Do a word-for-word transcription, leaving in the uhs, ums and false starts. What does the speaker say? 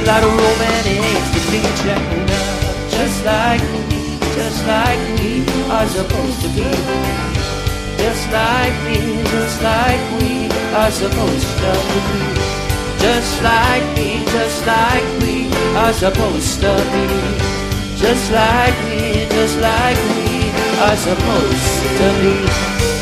lot of romantics to be checking out, just like me, just like we are supposed to be. Just like me, just like we are supposed to be. Just like me, just like we are supposed to be. Just like me, just like we are supposed to be.